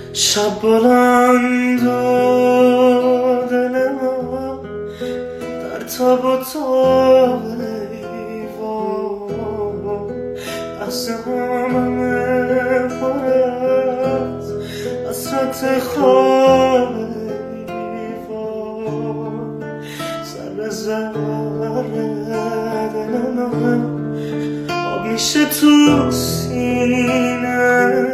شب بلند و دل من در تاب و تاب ایوان لحظه همه پر از حسرت خواب ایوان ذره ذره دل من آب میشه تو سینه